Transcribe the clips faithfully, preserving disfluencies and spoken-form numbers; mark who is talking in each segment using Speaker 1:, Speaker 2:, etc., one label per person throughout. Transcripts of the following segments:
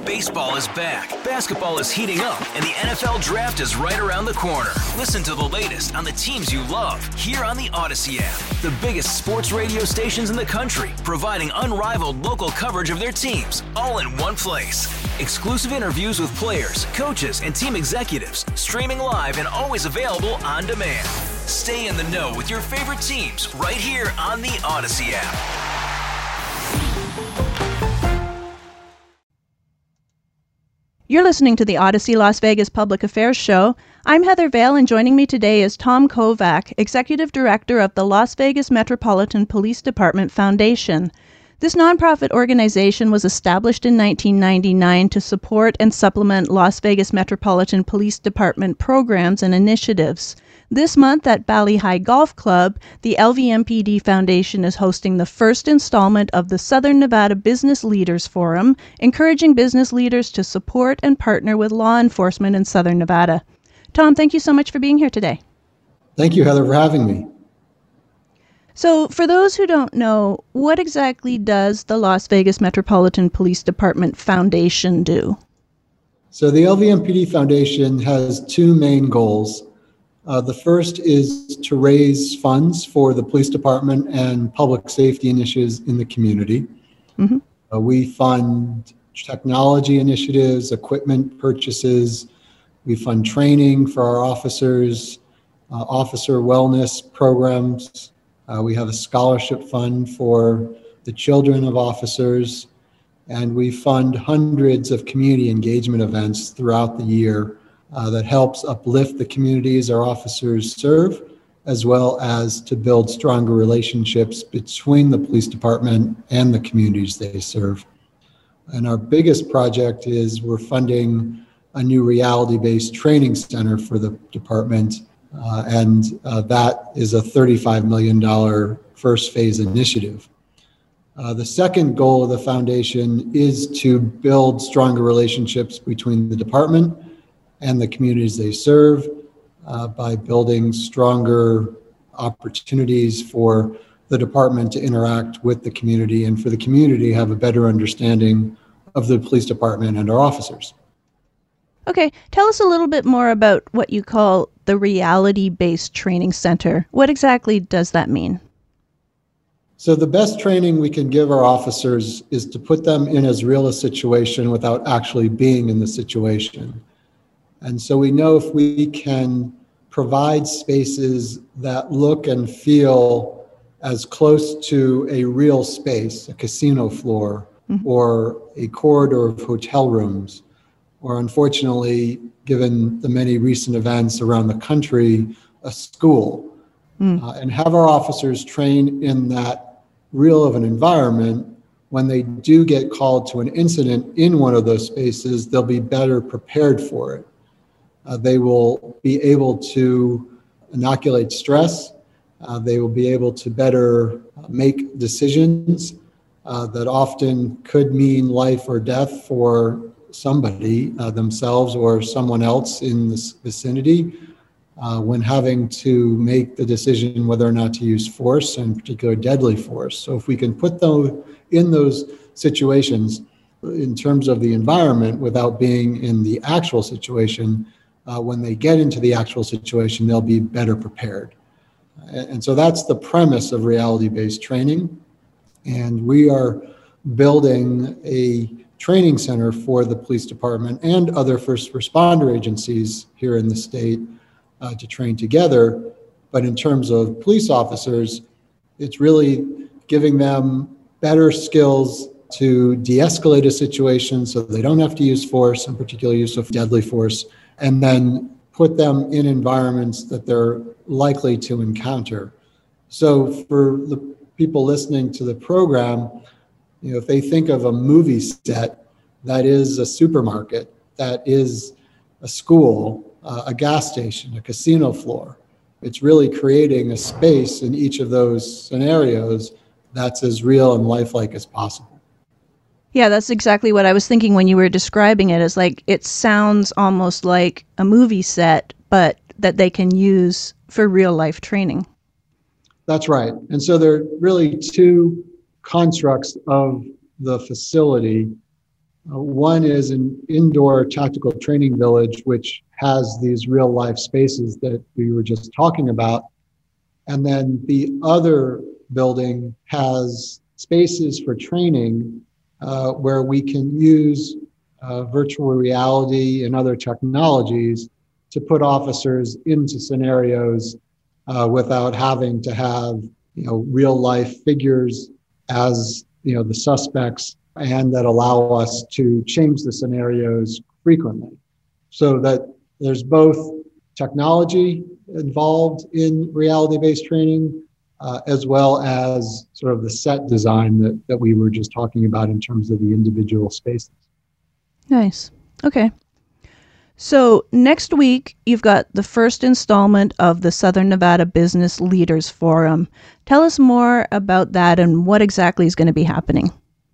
Speaker 1: Baseball is back, basketball is heating up, and the N F L Draft is right around the corner. Listen to the latest on the teams you love here on the Odyssey app. The biggest sports radio stations in the country, providing unrivaled local coverage of their teams, all in one place. Exclusive interviews with players, coaches, and team executives, streaming live and always available on demand. Stay in the know with your favorite teams right here on the Odyssey app.
Speaker 2: You're listening to the Odyssey Las Vegas Public Affairs Show. I'm Heather Vale, and joining me today is Tom Kovac, Executive Director of the Las Vegas Metropolitan Police Department Foundation. This nonprofit organization was established in nineteen ninety-nine to support and supplement Las Vegas Metropolitan Police Department programs and initiatives. This month at Bali High Golf Club, the L V M P D Foundation is hosting the first installment of the Southern Nevada Business Leaders Forum, encouraging business leaders to support and partner with law enforcement in Southern Nevada. Tom, thank you so much for being here today.
Speaker 3: Thank you, Heather, for having me.
Speaker 2: So, for those who don't know, what exactly does the Las Vegas Metropolitan Police Department Foundation do?
Speaker 3: So, the L V M P D Foundation has two main goals. Uh, the first is to raise funds for the police department and public safety initiatives in the community. Mm-hmm. Uh, we fund technology initiatives, equipment purchases. We fund training for our officers, uh, officer wellness programs. Uh, we have a scholarship fund for the children of officers. And we fund hundreds of community engagement events throughout the year Uh, that helps uplift the communities our officers serve, as well as to build stronger relationships between the police department and the communities they serve. And our biggest project is we're funding a new reality-based training center for the department, uh, and uh, that is a thirty-five million dollars first phase initiative. Uh, the second goal of the foundation is to build stronger relationships between the department and the communities they serve uh, by building stronger opportunities for the department to interact with the community and for the community to have a better understanding of the police department and our officers.
Speaker 2: Okay, tell us a little bit more about what you call the reality-based training center. What exactly does that mean?
Speaker 3: So the best training we can give our officers is to put them in as real a situation without actually being in the situation. And so we know if we can provide spaces that look and feel as close to a real space, a casino floor, mm-hmm. or a corridor of hotel rooms, or unfortunately, given the many recent events around the country, a school, mm. uh, and have our officers train in that real of an environment. When they do get called to an incident in one of those spaces, they'll be better prepared for it. Uh, they will be able to inoculate stress. Uh, they will be able to better make decisions uh, that often could mean life or death for somebody, uh, themselves or someone else in this vicinity, uh, when having to make the decision whether or not to use force, and particular deadly force. So if we can put them in those situations in terms of the environment without being in the actual situation, Uh, when they get into the actual situation, they'll be better prepared. And, and so that's the premise of reality-based training. And we are building a training center for the police department and other first responder agencies here in the state uh, to train together. But in terms of police officers, it's really giving them better skills to de-escalate a situation so they don't have to use force, in particular use of deadly force, and then put them in environments that they're likely to encounter. So for the people listening to the program, you know, if they think of a movie set, that is a supermarket, that is a school, uh, a gas station, a casino floor. It's really creating a space in each of those scenarios that's as real and lifelike as possible.
Speaker 2: Yeah, that's exactly what I was thinking when you were describing it. Is like, it sounds almost like a movie set, but that they can use for real life training.
Speaker 3: That's right. And so there are really two constructs of the facility. Uh, one is an indoor tactical training village, which has these real life spaces that we were just talking about. And then the other building has spaces for training uh, where we can use uh, virtual reality and other technologies to put officers into scenarios uh, without having to have, you know, real life figures as, you know, the suspects, and that allow us to change the scenarios frequently. So that there's both technology involved in reality-based training, uh, as well as sort of the set design that, that we were just talking about in terms of the individual spaces.
Speaker 2: Nice. Okay. So next week, you've got the first installment of the Southern Nevada Business Leaders Forum. Tell us more about that and what exactly is going to be happening.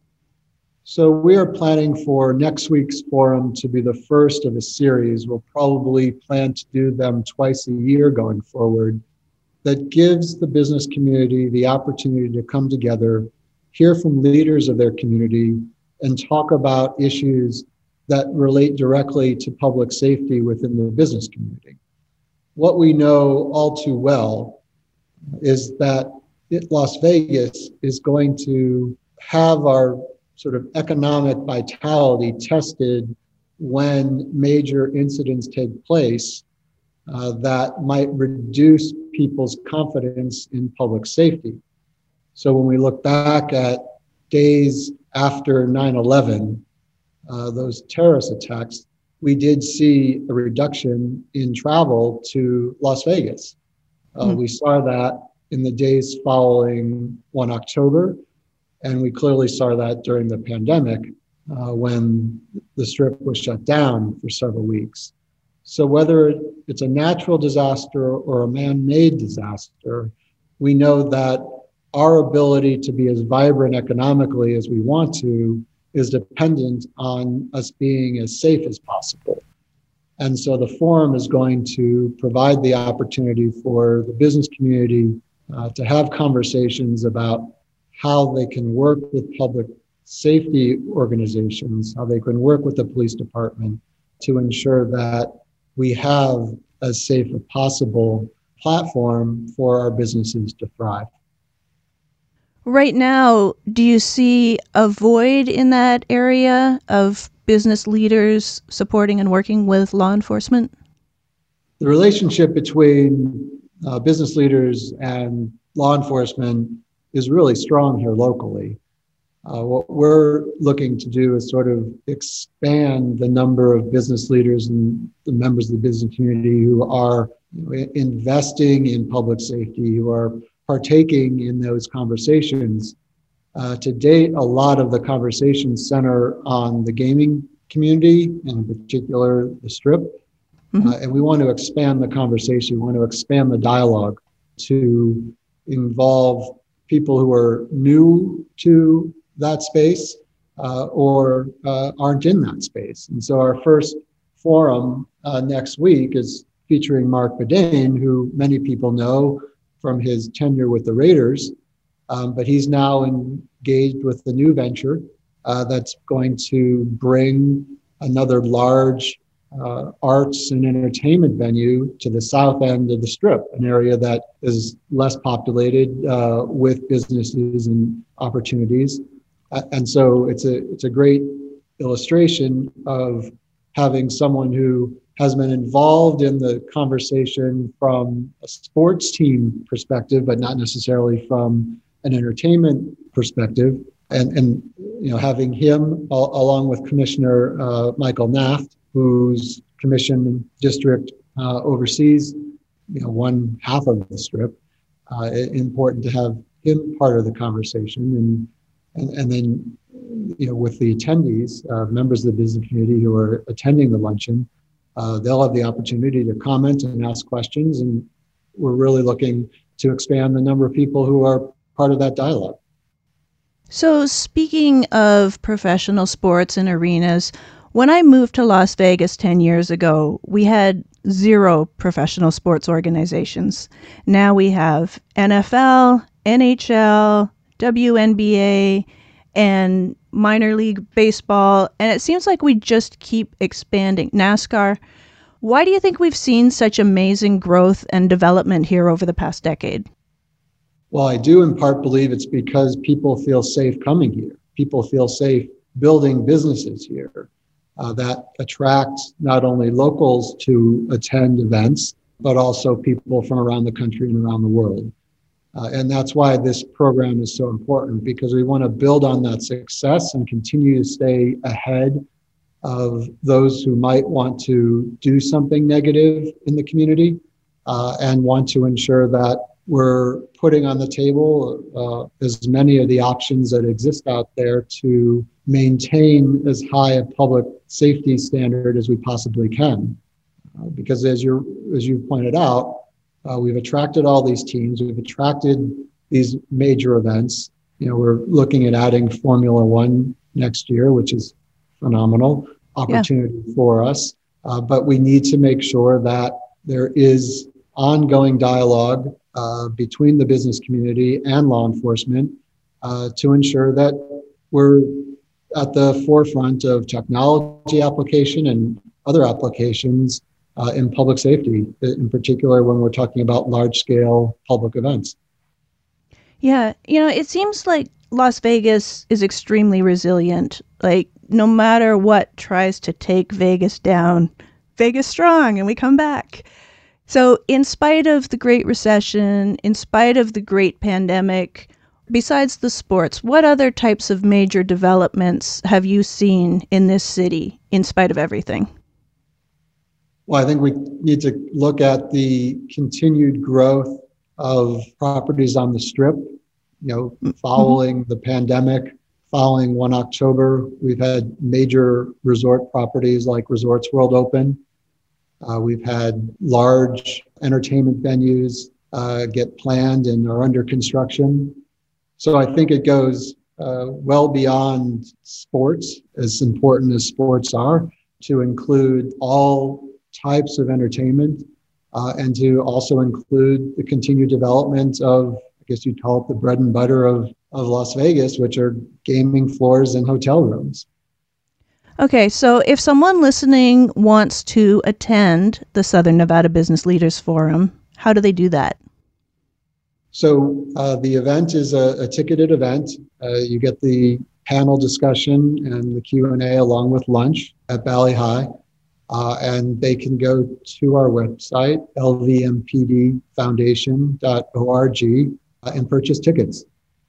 Speaker 3: So we are planning for next week's forum to be the first of a series. We'll probably plan to do them twice a year going forward. That gives the business community the opportunity to come together, hear from leaders of their community, and talk about issues that relate directly to public safety within the business community. What we know all too well is that it, Las Vegas is going to have our sort of economic vitality tested when major incidents take place uh, that might reduce people's confidence in public safety. So when we look back at days after nine eleven, uh, those terrorist attacks, we did see a reduction in travel to Las Vegas. Uh, mm. We saw that in the days following the first of October. And we clearly saw that during the pandemic uh, when the Strip was shut down for several weeks. So whether it's a natural disaster or a man-made disaster, we know that our ability to be as vibrant economically as we want to is dependent on us being as safe as possible. And so the forum is going to provide the opportunity for the business community uh, to have conversations about how they can work with public safety organizations, how they can work with the police department to ensure that we have as safe a possible platform for our businesses to thrive.
Speaker 2: Right now, do you see a void in that area of business leaders supporting and working with law enforcement?
Speaker 3: The relationship between uh, business leaders and law enforcement is really strong here locally. Uh, what we're looking to do is sort of expand the number of business leaders and the members of the business community who are, you know, investing in public safety, who are partaking in those conversations. Uh, to date, a lot of the conversations center on the gaming community, and in particular the Strip. Mm-hmm. Uh, and we want to expand the conversation, we want to expand the dialogue to involve people who are new to that space uh, or uh, aren't in that space. And so our first forum uh, next week is featuring Mark Bedane, who many people know from his tenure with the Raiders, um, but he's now engaged with the new venture uh, that's going to bring another large uh, arts and entertainment venue to the south end of the Strip, an area that is less populated uh, with businesses and opportunities. Uh, and so it's a it's a great illustration of having someone who has been involved in the conversation from a sports team perspective, but not necessarily from an entertainment perspective. And, and you know, having him al- along with Commissioner uh, Michael Naft, whose commission district uh, oversees, you know, one half of the Strip. Uh, important to have him part of the conversation, and and and then, you know, with the attendees, uh, members of the business community who are attending the luncheon, uh, they'll have the opportunity to comment and ask questions, and we're really looking to expand the number of people who are part of that dialogue.
Speaker 2: So, speaking of professional sports and arenas, when I moved to Las Vegas ten years ago, we had zero professional sports organizations. Now we have N F L, N H L, W N B A, and minor league baseball, and it seems like we just keep expanding. NASCAR. Why do you think we've seen such amazing growth and development here over the past decade?
Speaker 3: Well, I do in part believe it's because people feel safe coming here. People feel safe building businesses here. Uh, that attracts not only locals to attend events, but also people from around the country and around the world. Uh, and that's why this program is so important, because we want to build on that success and continue to stay ahead of those who might want to do something negative in the community, uh, and want to ensure that we're putting on the table uh, as many of the options that exist out there to maintain as high a public safety standard as we possibly can. Uh, because as you as you pointed out, uh, we've attracted all these teams, we've attracted these major events. You know, we're looking at adding Formula One next year, which is phenomenal opportunity yeah. for us. Uh, but we need to make sure that there is ongoing dialogue uh, between the business community and law enforcement uh, to ensure that we're at the forefront of technology application and other applications uh, in public safety, in particular when we're talking about large-scale public events.
Speaker 2: Yeah, you know, it seems like Las Vegas is extremely resilient. Like, no matter what tries to take Vegas down, Vegas strong, and we come back. So in spite of the Great Recession, in spite of the Great Pandemic, besides the sports, what other types of major developments have you seen in this city in spite of everything?
Speaker 3: Well, I think we need to look at the continued growth of properties on the Strip. You know, following mm-hmm. the pandemic, following one October, we've had major resort properties like Resorts World open. Uh, we've had large entertainment venues uh, get planned and are under construction. So I think it goes uh, well beyond sports, as important as sports are, to include all types of entertainment uh, and to also include the continued development of, I guess you'd call it the bread and butter of, of Las Vegas, which are gaming floors and hotel rooms.
Speaker 2: Okay, so if someone listening wants to attend the Southern Nevada Business Leaders Forum, how do they do that?
Speaker 3: So uh, the event is a, a ticketed event. Uh, you get the panel discussion and the Q and A along with lunch at Valley High. Uh, and they can go to our website, L V M P D foundation dot org, uh, and purchase tickets.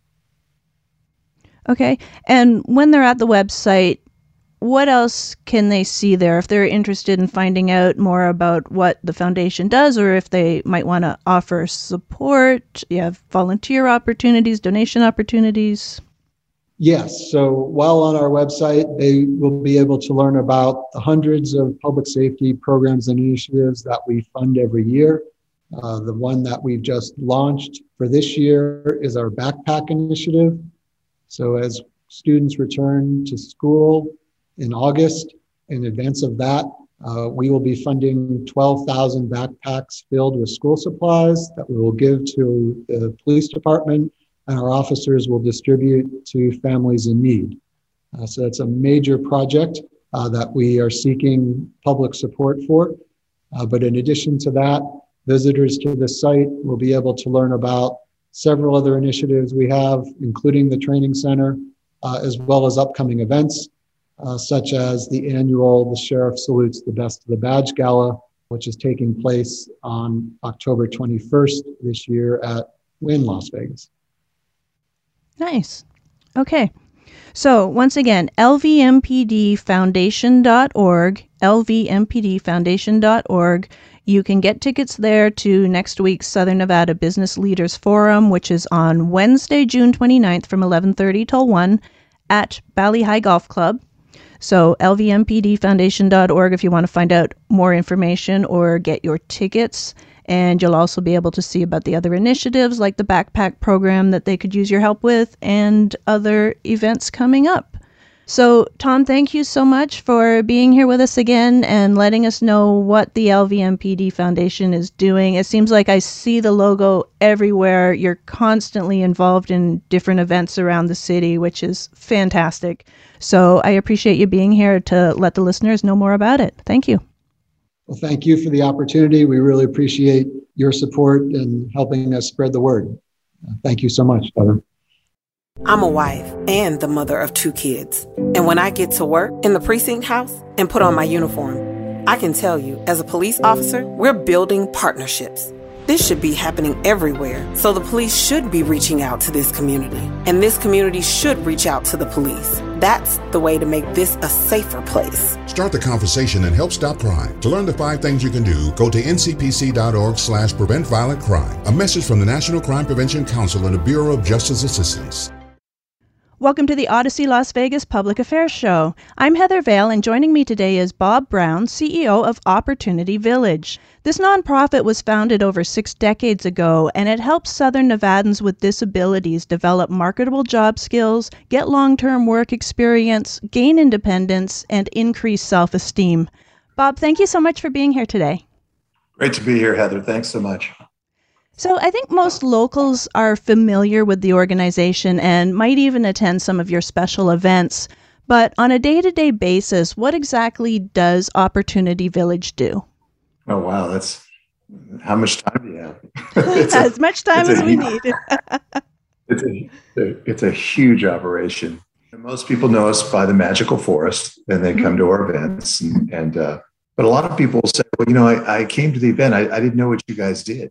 Speaker 2: Okay, and when they're at the website, what else can they see there if they're interested in finding out more about what the foundation does, or if they might want to offer support? You have volunteer opportunities, donation opportunities?
Speaker 3: Yes. So while on our website, they will be able to learn about the hundreds of public safety programs and initiatives that we fund every year. Uh, the one that we've just launched for this year is our backpack initiative. So as students return to school in August, in advance of that, uh, we will be funding twelve thousand backpacks filled with school supplies that we will give to the police department, and our officers will distribute to families in need. Uh, so that's a major project uh, that we are seeking public support for. Uh, but in addition to that, visitors to the site will be able to learn about several other initiatives we have, including the training center, uh, as well as upcoming events. Uh, such as the annual The Sheriff Salutes the Best of the Badge Gala, which is taking place on October twenty-first this year at Wynn Las Vegas.
Speaker 2: Nice. Okay. So once again, L V M P D foundation dot org, L V M P D foundation dot org. You can get tickets there to next week's Southern Nevada Business Leaders Forum, which is on Wednesday, June twenty-ninth from eleven thirty till one at Valley High Golf Club. So L V M P D foundation dot org if you want to find out more information or get your tickets. And you'll also be able to see about the other initiatives like the backpack program that they could use your help with and other events coming up. So, Tom, thank you so much for being here with us again and letting us know what the L V M P D Foundation is doing. It seems like I see the logo everywhere. You're constantly involved in different events around the city, which is fantastic. So I appreciate you being here to let the listeners know more about it. Thank you.
Speaker 3: Well, thank you for the opportunity. We really appreciate your support and helping us spread the word. Thank you so much, Heather.
Speaker 4: I'm a wife and the mother of two kids. And when I get to work in the precinct house and put on my uniform, I can tell you, as a police officer, we're building partnerships. This should be happening everywhere, so the police should be reaching out to this community, and this community should reach out to the police. That's the way to make this a safer place.
Speaker 5: Start the conversation and help stop crime. To learn the five things you can do, go to N C P C dot org slash prevent violent crime. A message from the National Crime Prevention Council and the Bureau of Justice Assistance.
Speaker 2: Welcome to the Odyssey Las Vegas Public Affairs Show. I'm Heather Vale, and joining me today is Bob Brown, C E O of Opportunity Village. This nonprofit was founded over six decades ago, and it helps Southern Nevadans with disabilities develop marketable job skills, get long-term work experience, gain independence, and increase self-esteem. Bob, thank you so much for being here today.
Speaker 6: Great to be here, Heather. Thanks so much.
Speaker 2: So I think most locals are familiar with the organization and might even attend some of your special events. But on a day-to-day basis, what exactly does Opportunity Village do?
Speaker 6: Oh, wow. That's how much time do you have?
Speaker 2: As a, much time as
Speaker 6: a,
Speaker 2: we need.
Speaker 6: it's, a, it's a huge operation. Most people know us by the Magical Forest, and they come to our events. And, and uh, but a lot of people say, well, you know, I, I came to the event. I, I didn't know what you guys did.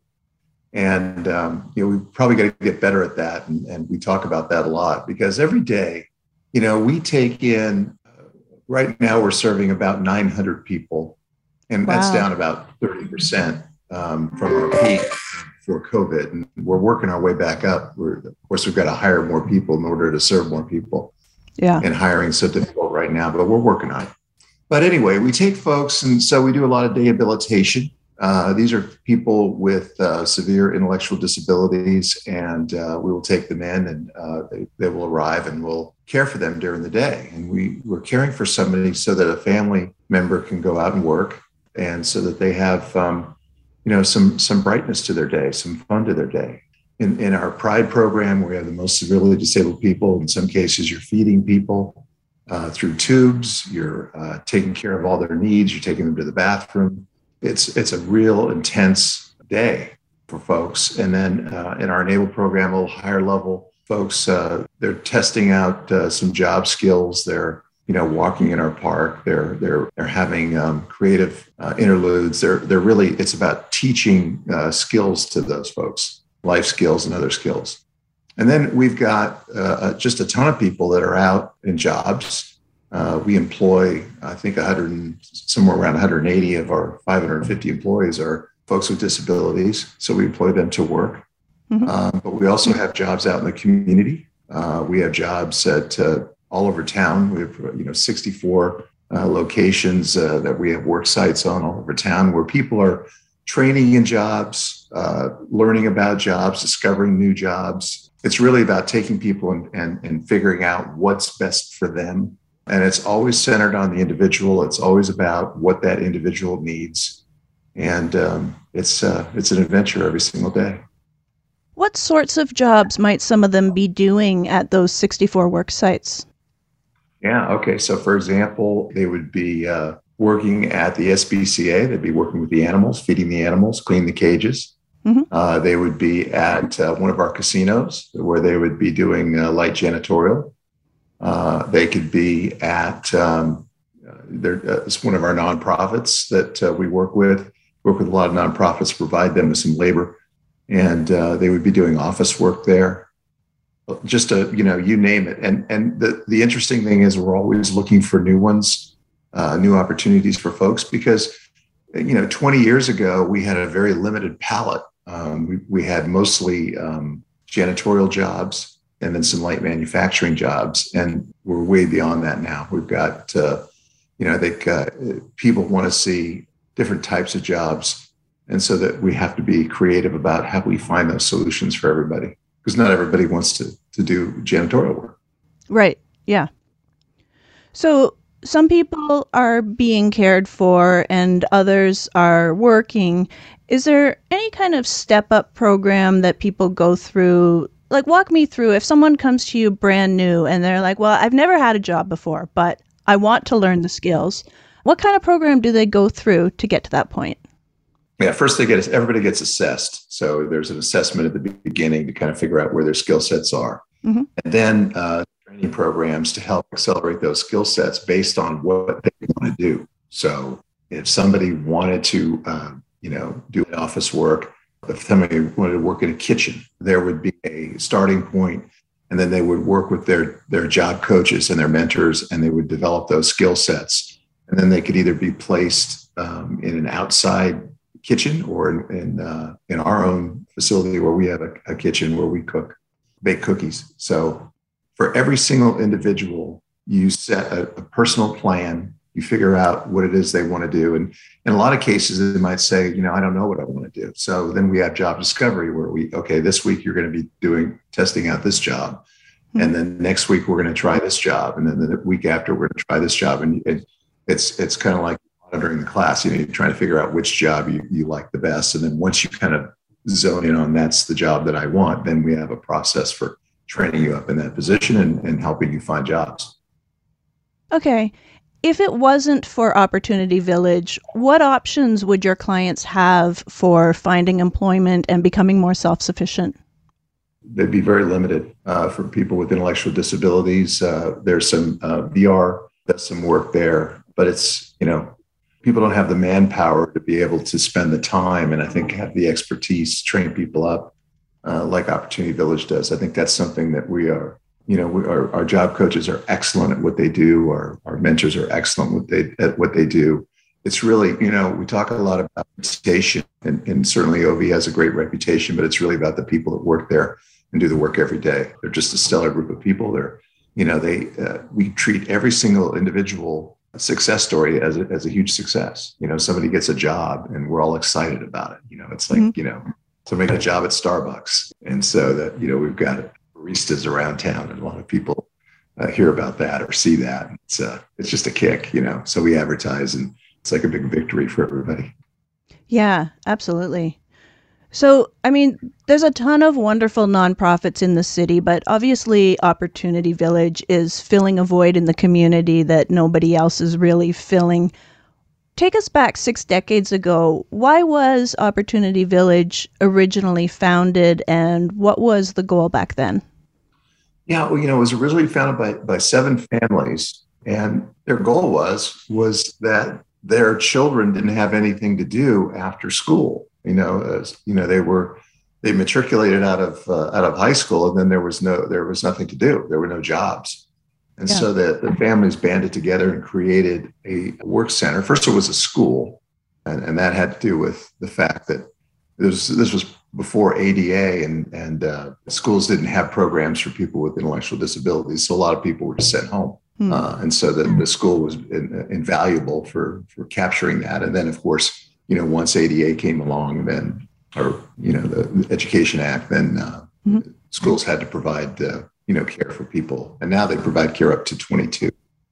Speaker 6: And, um, you know, we probably got to get better at that. And, and we talk about that a lot because every day, you know, we take in, uh, right now we're serving about nine hundred people. And wow. That's down about thirty percent um, from our peak before COVID. And we're working our way back up. We're, of course, we've got to hire more people in order to serve more people.
Speaker 2: Yeah.
Speaker 6: And hiring's so difficult right now, but we're working on it. But anyway, we take folks, and so we do a lot of rehabilitation. Uh, these are people with uh, severe intellectual disabilities, and uh, we will take them in, and uh, they, they will arrive, and we'll care for them during the day. And we, we're caring for somebody so that a family member can go out and work, and so that they have, um, you know, some some brightness to their day, some fun to their day. In, in our Pride program, we have the most severely disabled people. In some cases, you're feeding people uh, through tubes. You're uh, taking care of all their needs. You're taking them to the bathroom. It's it's a real intense day for folks. And then uh, in our Enable program, a little higher level folks, uh, they're testing out uh, some job skills. They're, you know, walking in our park. They're they're they're having um, creative uh, interludes. They're they're really, it's about teaching uh, skills to those folks, life skills and other skills. And then we've got uh, just a ton of people that are out in jobs. Uh, we employ, I think, one hundred, somewhere around one hundred eighty of our five hundred fifty employees are folks with disabilities. So we employ them to work. Mm-hmm. Um, but we also have jobs out in the community. Uh, we have jobs at uh, all over town. We have, you know, sixty-four uh, locations uh, that we have work sites on all over town where people are training in jobs, uh, learning about jobs, discovering new jobs. It's really about taking people and, and, and figuring out what's best for them. And it's always centered on the individual. It's always about what that individual needs. And um, it's uh, it's an adventure every single day.
Speaker 2: What sorts of jobs might some of them be doing at those sixty-four work sites?
Speaker 6: Yeah, okay. So for example, they would be uh, working at the S P C A. They'd be working with the animals, feeding the animals, cleaning the cages. Mm-hmm. Uh, they would be at uh, one of our casinos where they would be doing uh, light janitorial. Uh, they could be at, um, uh, it's one of our nonprofits that uh, we work with, work with a lot of nonprofits to provide them with some labor. And uh, they would be doing office work there. Just a, you know, you name it. And and the, the interesting thing is we're always looking for new ones, uh, new opportunities for folks, because, you know, twenty years ago, we had a very limited palette. Um, we, we had mostly um, janitorial jobs and then some light manufacturing jobs. And we're way beyond that now. We've got, uh, you know, I think uh, people want to see different types of jobs. And so that we have to be creative about how we find those solutions for everybody, because not everybody wants to, to do janitorial work.
Speaker 2: Right. Yeah. So some people are being cared for and others are working. Is there any kind of step-up program that people go through? Like, walk me through, if someone comes to you brand new and they're like, well, I've never had a job before, but I want to learn the skills. What kind of program do they go through to get to that point?
Speaker 6: Yeah, first they get everybody gets assessed. So there's an assessment at the beginning to kind of figure out where their skill sets are. Mm-hmm. And then uh, training programs to help accelerate those skill sets based on what they want to do. So if somebody wanted to, uh, you know, do office work, if somebody wanted to work in a kitchen, there would be a starting point, and then they would work with their, their job coaches and their mentors, and they would develop those skill sets. And then they could either be placed um, in an outside kitchen or in in, uh, in our own facility where we have a, a kitchen where we cook, bake cookies. So for every single individual, you set a, a personal plan, you figure out what it is they want to do. And in a lot of cases, they might say, you know, I don't know what I want to do. So then we have job discovery where we, okay, this week you're going to be doing, testing out this job. Mm-hmm. And then next week we're going to try this job. And then the week after we're going to try this job. And it, it's, it's kind of like monitoring the class, you know, you're trying to figure out which job you, you like the best. And then once you kind of zone in on that's the job that I want, then we have a process for training you up in that position and, and helping you find jobs.
Speaker 2: Okay. If it wasn't for Opportunity Village, what options would your clients have for finding employment and becoming more self-sufficient?
Speaker 6: They'd be very limited uh, for people with intellectual disabilities. Uh, there's some uh, V R, does some work there, but it's, you know, people don't have the manpower to be able to spend the time and I think have the expertise, train people up uh, like Opportunity Village does. I think that's something that we are, you know, we, our, our job coaches are excellent at what they do. Our, our mentors are excellent what they, at what they do. It's really, you know, we talk a lot about reputation and, and certainly O V has a great reputation, but it's really about the people that work there and do the work every day. They're just a stellar group of people. They're, you know, they, uh, we treat every single individual success story as a, as a huge success. You know, somebody gets a job and we're all excited about it. You know, it's like, mm-hmm. you know, somebody got a job at Starbucks. And so that, you know, we've got baristas around town and a lot of people uh, hear about that or see that. It's uh, it's just a kick, you know, so we advertise and it's like a big victory for everybody.
Speaker 2: Yeah, absolutely. So, I mean, there's a ton of wonderful nonprofits in the city, but obviously Opportunity Village is filling a void in the community that nobody else is really filling. Take us back six decades ago. Why was Opportunity Village originally founded and what was the goal back then?
Speaker 6: Yeah, well, you know, it was originally founded by, by seven families, and their goal was, was that their children didn't have anything to do after school. You know, as, you know, they were, they matriculated out of, uh, out of high school and then there was no, there was nothing to do. There were no jobs. And yeah. so the, the families banded together and created a work center. First, it was a school, and, and that had to do with the fact that this, this was before A D A and, and uh, schools didn't have programs for people with intellectual disabilities. So a lot of people were just sent home. Hmm. Uh, and so the, the school was in, invaluable for, for capturing that. And then, of course, you know, once A D A came along, then, or, you know, the Education Act, then uh, mm-hmm. schools had to provide, uh, you know, care for people. And now they provide care up to twenty-two.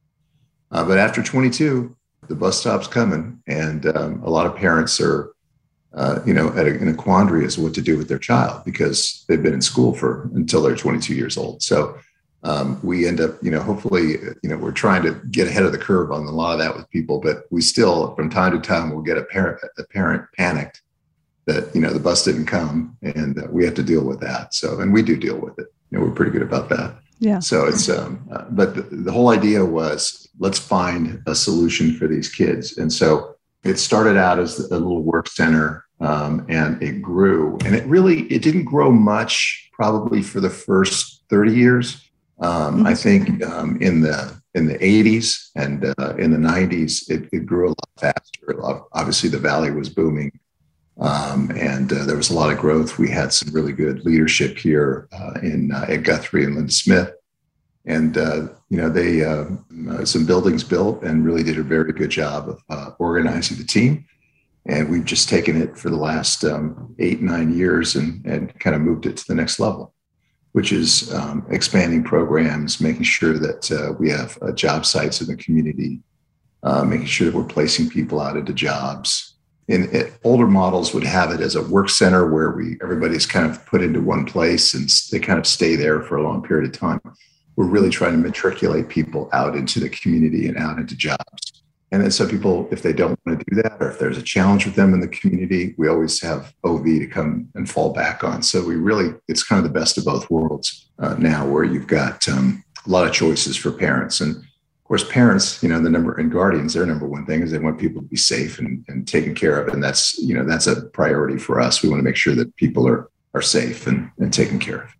Speaker 6: Uh, but after twenty-two, the bus stop's coming. And um, a lot of parents are, uh, you know, at a, in a quandary as to what to do with their child because they've been in school for until they're twenty-two years old. So um, we end up, you know, hopefully, you know, we're trying to get ahead of the curve on a lot of that with people, but we still, from time to time, we'll get a parent, a parent panicked that, you know, the bus didn't come and uh, we have to deal with that. So, and we do deal with it. You know, we're pretty good about that.
Speaker 2: Yeah.
Speaker 6: So it's, um, uh, but the, the whole idea was let's find a solution for these kids. And so it started out as a little work center um, and it grew, and it really, it didn't grow much probably for the first thirty years. Um, mm-hmm. I think um, in the in the eighties and uh, in the nineties, it, it grew a lot faster. A lot, obviously, the Valley was booming, um, and uh, there was a lot of growth. We had some really good leadership here uh, in uh, Ed Guthrie and Linda Smith, and uh, you know they uh, uh, some buildings built and really did a very good job of uh, organizing the team. And we've just taken it for the last um, eight nine years and and kind of moved it to the next level. which is um, expanding programs, making sure that uh, we have uh, job sites in the community, uh, making sure that we're placing people out into jobs. In it, older models would have it as a work center where we everybody's kind of put into one place and they kind of stay there for a long period of time. We're really trying to matriculate people out into the community and out into jobs. And then some people, if they don't want to do that, or if there's a challenge with them in the community, we always have O V to come and fall back on. So we really, it's kind of the best of both worlds uh, now, where you've got um, a lot of choices for parents. And of course, parents, you know, the number and guardians, their number one thing is they want people to be safe and, and taken care of. And that's, you know, that's a priority for us. We want to make sure that people are, are safe and, and taken care of.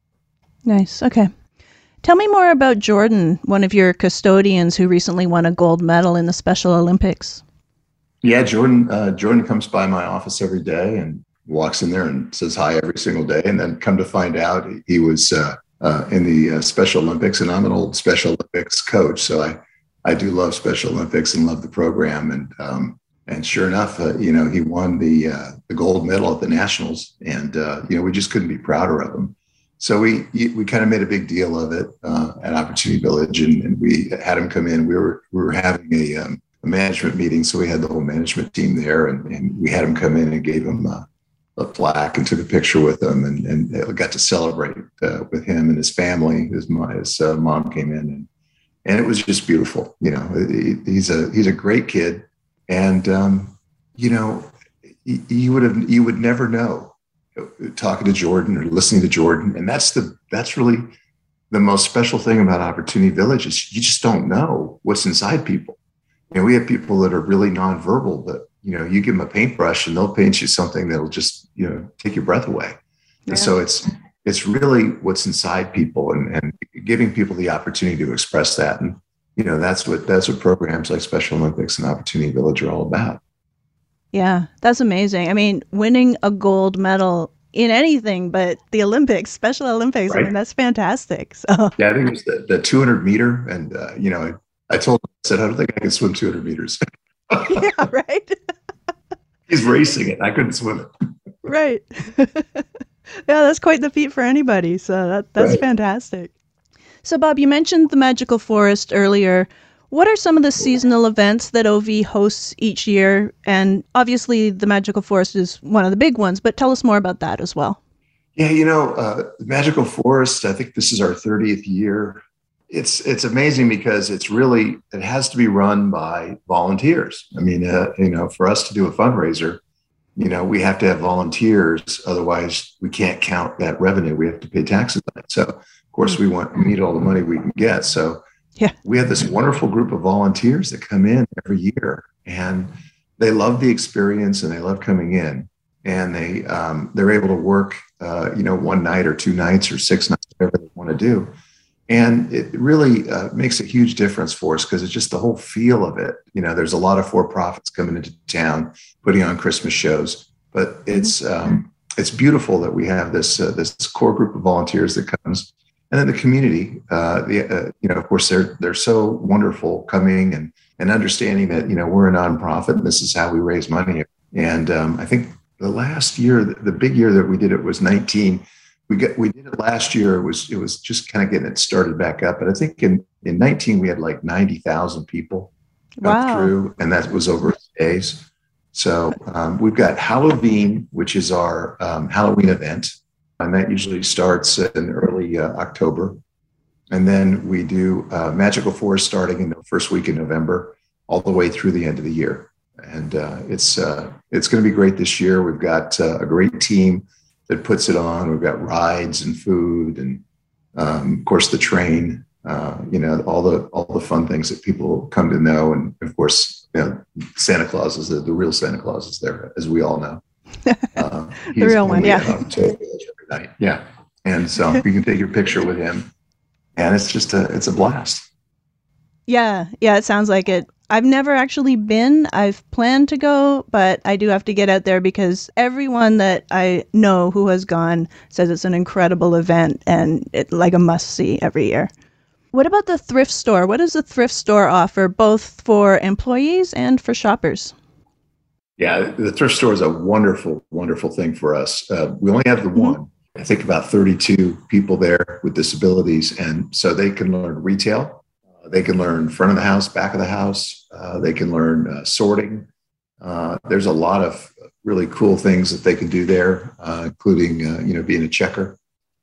Speaker 2: Nice. Okay. Tell me more about Jordan, one of your custodians who recently won a gold medal in the Special Olympics.
Speaker 6: Yeah, Jordan. Uh, Jordan comes by my office every day and walks in there and says hi every single day. And then come to find out, he was uh, uh, in the uh, Special Olympics, and I'm an old Special Olympics coach, so I I do love Special Olympics and love the program. And um, and sure enough, uh, you know, he won the uh, the gold medal at the Nationals, and uh, you know, we just couldn't be prouder of him. So we we kind of made a big deal of it uh, at Opportunity Village, and, and we had him come in. We were we were having a, um, a management meeting, so we had the whole management team there, and, and we had him come in and gave him a, a plaque and took a picture with him, and, and got to celebrate uh, with him and his family. His, his uh, mom came in, and and it was just beautiful. You know, he, he's a he's a great kid, and um, you know, you would have you would never know. Talking to Jordan or listening to Jordan. And that's the, that's really the most special thing about Opportunity Village is you just don't know what's inside people. You know, we have people that are really nonverbal, but, you know, you give them a paintbrush and they'll paint you something that'll just, you know, take your breath away. Yeah. And so it's, it's really what's inside people, and, and giving people the opportunity to express that. And, you know, that's what, that's what programs like Special Olympics and Opportunity Village are all about.
Speaker 2: Yeah, that's amazing. I mean, winning a gold medal in anything but the Olympics, Special Olympics, right. I mean, that's fantastic. So
Speaker 6: yeah, I think it was the, the two hundred meter. And, uh, you know, I, I told him, I said, I don't think I can swim two hundred meters.
Speaker 2: Yeah, right.
Speaker 6: He's racing it. I couldn't swim it.
Speaker 2: Right. Yeah, that's quite the feat for anybody. So that that's right. Fantastic. So, Bob, you mentioned the Magical Forest earlier. What are some of the seasonal events that O V hosts each year? And obviously the Magical Forest is one of the big ones, but tell us more about that as well.
Speaker 6: Yeah, you know, uh, the Magical Forest, I think this is our thirtieth year. It's it's amazing because it's really, it has to be run by volunteers. I mean, uh, you know, for us to do a fundraiser, you know, we have to have volunteers. Otherwise, we can't count that revenue. We have to pay taxes on it. So, of course, we want, we need all the money we can get. So yeah, we have this wonderful group of volunteers that come in every year, and they love the experience and they love coming in, and they um, they're able to work, uh, you know, one night or two nights or six nights, whatever they want to do. And it really uh, makes a huge difference for us because it's just the whole feel of it. You know, there's a lot of for-profits coming into town, putting on Christmas shows, but it's um, it's beautiful that we have this uh, this core group of volunteers that comes. And then the community, uh, the, uh, you know, of course, they're they're so wonderful coming and and understanding that, you know, we're a nonprofit and this is how we raise money. And um, I think the last year, the, the big year that we did it was nineteen. We got we did it last year. It was it was just kind of getting it started back up. But I think in in nineteen we had like ninety thousand people come wow. through, and that was over days. So um, we've got Halloween, which is our um, Halloween event. And that usually starts in early uh, October. And then we do uh, Magical Forest starting in the first week in November, all the way through the end of the year. And uh, it's uh, it's going to be great this year. We've got uh, a great team that puts it on. We've got rides and food and, um, of course, the train, uh, you know, all the all the fun things that people come to know. And, of course, you know, Santa Claus is the, the real Santa Claus is there, as we all know. Uh,
Speaker 2: the real one, yeah.
Speaker 6: Every night. Yeah. And so you can take your picture with him, and it's just a, it's a blast.
Speaker 2: Yeah. Yeah. It sounds like it. I've never actually been. I've planned to go, but I do have to get out there because everyone that I know who has gone says it's an incredible event and it like a must see every year. What about the thrift store? What does the thrift store offer both for employees and for shoppers?
Speaker 6: Yeah, the thrift store is a wonderful, wonderful thing for us. Uh, we only have the one, I think about thirty-two people there with disabilities. And so they can learn retail. Uh, they can learn front of the house, back of the house. Uh, they can learn uh, sorting. Uh, there's a lot of really cool things that they can do there, uh, including, uh, you know, being a checker.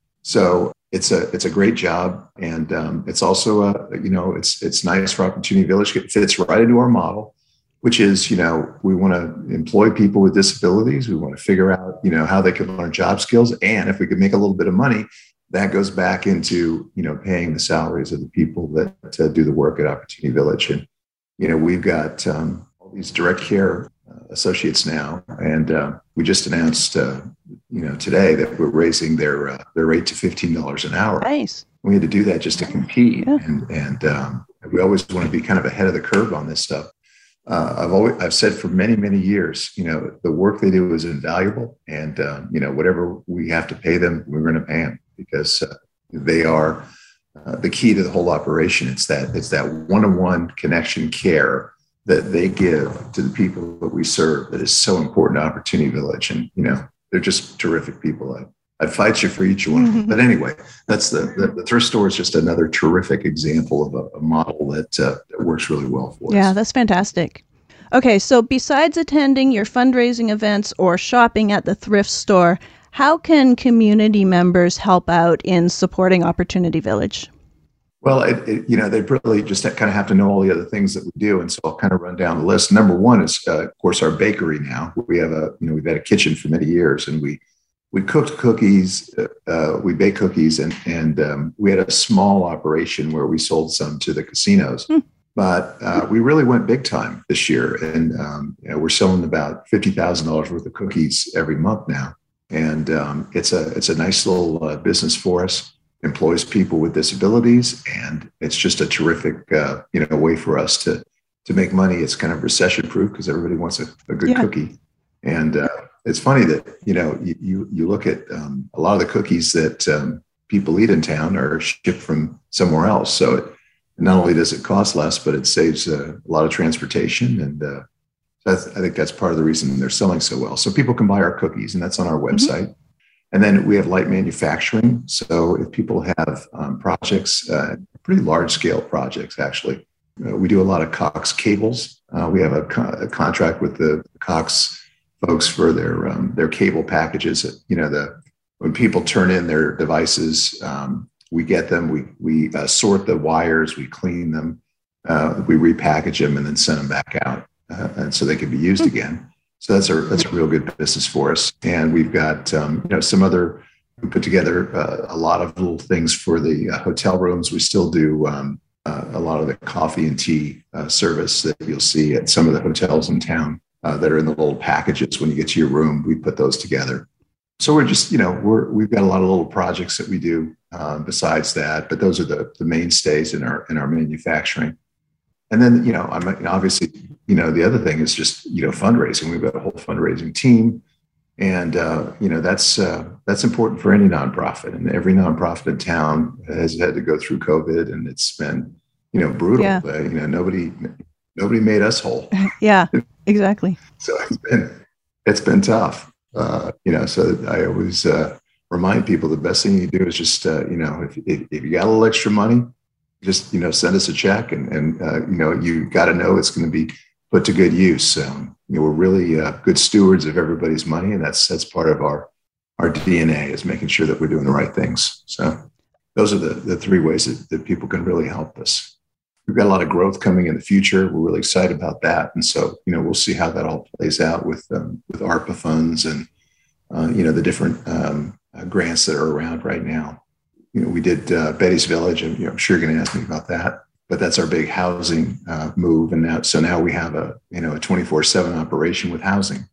Speaker 6: So it's a it's a great job, and um, it's also a you know it's it's nice for Opportunity Village. It fits right into our model, which is you know we want to employ people with disabilities. We want to figure out you know how they can learn job skills, and if we could make a little bit of money, that goes back into you know paying the salaries of the people that uh, do the work at Opportunity Village. And you know we've got um, all these direct care uh, associates now, and uh, we just announced. Uh, you know, today that we're raising their uh, their rate to fifteen dollars an hour.
Speaker 2: Nice.
Speaker 6: We had to do that just to compete.
Speaker 2: Yeah.
Speaker 6: And and um, we always want to be kind of ahead of the curve on this stuff. Uh, I've always, I've said for many, many years, you know, the work they do is invaluable. And, um, you know, whatever we have to pay them, we're going to pay them because uh, they are uh, the key to the whole operation. It's that, it's that one-on-one connection care that they give to the people that we serve that is so important to Opportunity Village. And, you know, they're just terrific people. I, I'd fight you for each one. Mm-hmm. But anyway, that's the, the the thrift store is just another terrific example of a, a model that, uh, that works really well for us.
Speaker 2: Yeah, that's fantastic. Okay, so besides attending your fundraising events or shopping at the thrift store, how can community members help out in supporting Opportunity Village?
Speaker 6: Well, it, it, you know, they really just kind of have to know all the other things that we do. And so I'll kind of run down the list. Number one is, uh, of course, our bakery now. We have a, you know, we've had a kitchen for many years, and we we cooked cookies, uh, we bake cookies, and and um, we had a small operation where we sold some to the casinos. Hmm. But uh, we really went big time this year, and um, you know, we're selling about fifty thousand dollars worth of cookies every month now, and um, it's a it's a nice little uh, business for us. Employs people with disabilities, and it's just a terrific, uh, you know, way for us to to make money. It's kind of recession proof because everybody wants a, a good yeah. cookie. And uh, it's funny that you know you you, you look at um, a lot of the cookies that um, people eat in town are shipped from somewhere else. So it, not only does it cost less, but it saves uh, a lot of transportation, and uh, that's, I think that's part of the reason they're selling so well. So people can buy our cookies, and that's on our website. Mm-hmm. And then we have light manufacturing. So if people have um, projects, uh, pretty large scale projects, actually, uh, we do a lot of Cox cables. Uh, we have a, co- a contract with the Cox folks for their um, their cable packages. You know, the when people turn in their devices, um, we get them, we we uh, sort the wires, we clean them, uh, we repackage them, and then send them back out, uh, and so they can be used again. So that's a that's a real good business for us. And we've got um, you know some other we put together uh, a lot of little things for the uh, hotel rooms. We still do um, uh, a lot of the coffee and tea uh, service that you'll see at some of the hotels in town uh, that are in the little packages. When you get to your room, we put those together. So we're just you know we're we've got a lot of little projects that we do uh, besides that, but those are the the mainstays in our in our manufacturing. And then, you know, I'm obviously, you know, the other thing is just, you know, fundraising. We've got a whole fundraising team. And, uh, you know, that's uh, that's important for any nonprofit. And every nonprofit in town has had to go through COVID, and it's been, you know, brutal. Yeah. Uh, you know, nobody nobody made us whole.
Speaker 2: Yeah, exactly.
Speaker 6: So it's been it's been tough. Uh, you know, so I always uh, remind people the best thing you do is just, uh, you know, if, if, if you got a little extra money, just, you know, send us a check, and, and uh, you know, you got to know it's going to be put to good use. Um, you know, we're really uh, good stewards of everybody's money, and that's that's part of our our D N A is making sure that we're doing the right things. So those are the, the three ways that, that people can really help us. We've got a lot of growth coming in the future. We're really excited about that. And so, you know, we'll see how that all plays out with um, with ARPA funds and, uh, you know, the different um, uh, grants that are around right now. You know, we did uh, Betty's Village, and you know, I'm sure you're going to ask me about that. But that's our big housing uh, move, and now so now we have a you know a twenty-four seven operation with housing,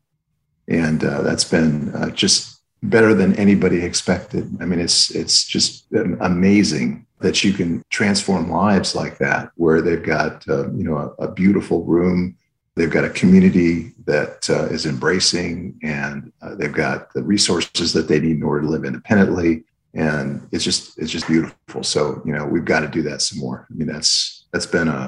Speaker 6: and uh, that's been uh, just better than anybody expected. I mean, it's it's just amazing that you can transform lives like that, where they've got uh, you know a, a beautiful room, they've got a community that uh, is embracing, and uh, they've got the resources that they need in order to live independently. And it's just it's just beautiful. So, you know, we've got to do that some more. I mean, that's that's been a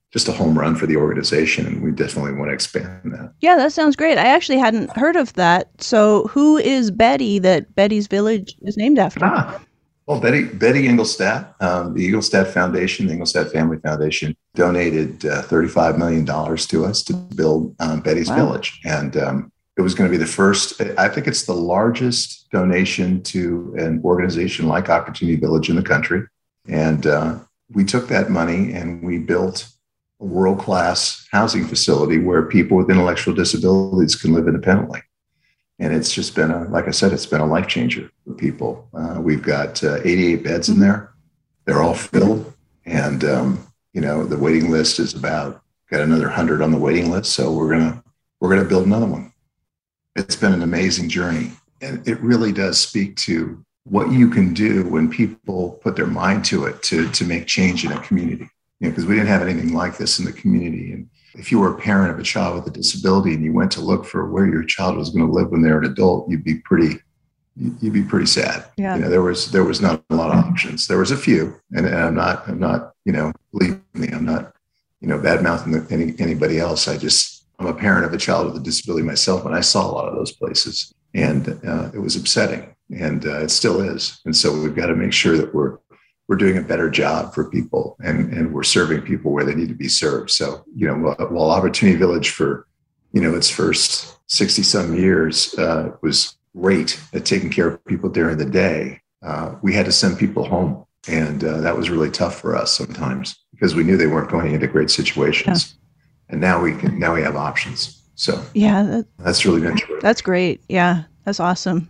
Speaker 6: just a home run for the organization, and we definitely want to expand that.
Speaker 2: Yeah, that sounds great. I actually hadn't heard of that. So who is Betty that Betty's Village is named after?
Speaker 6: Ah, well, Betty Betty Engelstadt, um, the Engelstadt Foundation, the Engelstadt Family Foundation, donated uh, thirty-five million dollars to us to build um, Betty's wow. Village. And um, it was going to be the first, I think it's the largest donation to an organization like Opportunity Village in the country. And uh, we took that money and we built a world-class housing facility where people with intellectual disabilities can live independently. And it's just been, a, like I said, it's been a life changer for people. Uh, we've got uh, eighty-eight beds in there. They're all filled. And, um, you know, the waiting list is about, got another one hundred on the waiting list. So we're going to, we're going to build another one. It's been an amazing journey. And it really does speak to what you can do when people put their mind to it to, to make change in a community. You know, because we didn't have anything like this in the community. And if you were a parent of a child with a disability and you went to look for where your child was going to live when they're an adult, you'd be pretty, you'd be pretty sad.
Speaker 2: Yeah.
Speaker 6: You know, there was, there was not a lot of options. There was a few, and, and I'm not, I'm not, you know, believe me, I'm not, you know, bad mouthing any, anybody else. I just, I'm a parent of a child with a disability myself, and I saw a lot of those places, and uh, it was upsetting, and uh, it still is. And so we've got to make sure that we're, we're doing a better job for people, and, and we're serving people where they need to be served. So, you know, while Opportunity Village for, you know, its first sixty some years uh, was great at taking care of people during the day, uh, we had to send people home. And uh, that was really tough for us sometimes because we knew they weren't going into great situations. Yeah. And now we can, now we have options. So
Speaker 2: yeah, that,
Speaker 6: that's really been true.
Speaker 2: That's great. Yeah, that's awesome.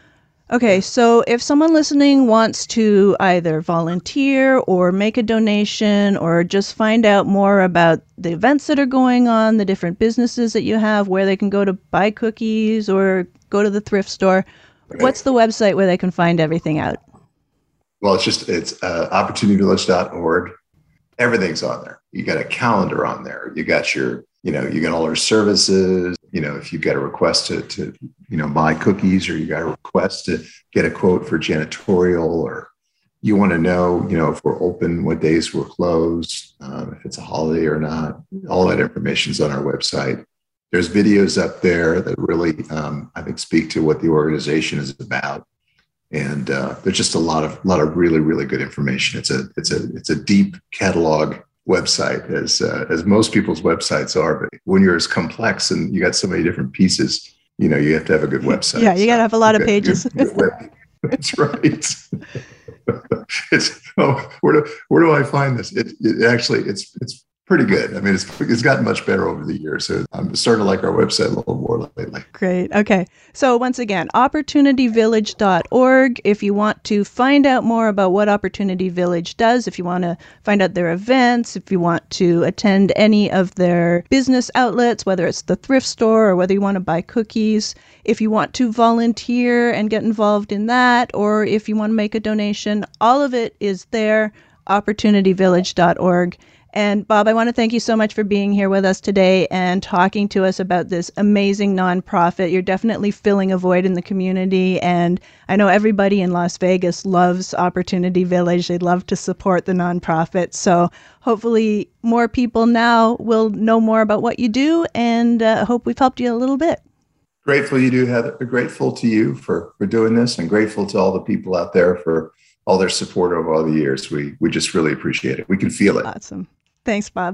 Speaker 2: Okay, so if someone listening wants to either volunteer or make a donation or just find out more about the events that are going on, the different businesses that you have, where they can go to buy cookies or go to the thrift store, right. What's the website where they can find everything out?
Speaker 6: Well, it's just, it's uh, opportunity village dot org. Everything's on there. You got a calendar on there. You got your, you know, you got all our services. You know, if you've got a request to, to, you know, buy cookies, or you got a request to get a quote for janitorial, or you want to know, you know, if we're open, what days we're closed, um, if it's a holiday or not, all that information is on our website. There's videos up there that really, um, I think, speak to what the organization is about. And uh, there's just a lot of, lot of really, really good information. It's a, it's a, it's a deep catalog website, as uh, as most people's websites are. But when you're as complex and you got so many different pieces, you know, you have to have a good website.
Speaker 2: Yeah, you got to have a lot
Speaker 6: so,
Speaker 2: of pages.
Speaker 6: Good, good web. That's right. It's oh, where do where do I find this? It, it actually it's it's pretty good. I mean, it's it's gotten much better over the years. So I'm starting to like our website a little more lately.
Speaker 2: Great. Okay. So once again, opportunity village dot org. If you want to find out more about what Opportunity Village does, if you want to find out their events, if you want to attend any of their business outlets, whether it's the thrift store or whether you want to buy cookies, if you want to volunteer and get involved in that, or if you want to make a donation, all of it is there, opportunity village dot org. And Bob, I want to thank you so much for being here with us today and talking to us about this amazing nonprofit. You're definitely filling a void in the community. And I know everybody in Las Vegas loves Opportunity Village. They love to support the nonprofit. So hopefully more people now will know more about what you do, and uh, hope we've helped you a little bit.
Speaker 6: Grateful you do, Heather. Grateful to you for, for doing this, and grateful to all the people out there for all their support over all the years. We, we just really appreciate it. We can feel it.
Speaker 2: Awesome. Thanks, Bob.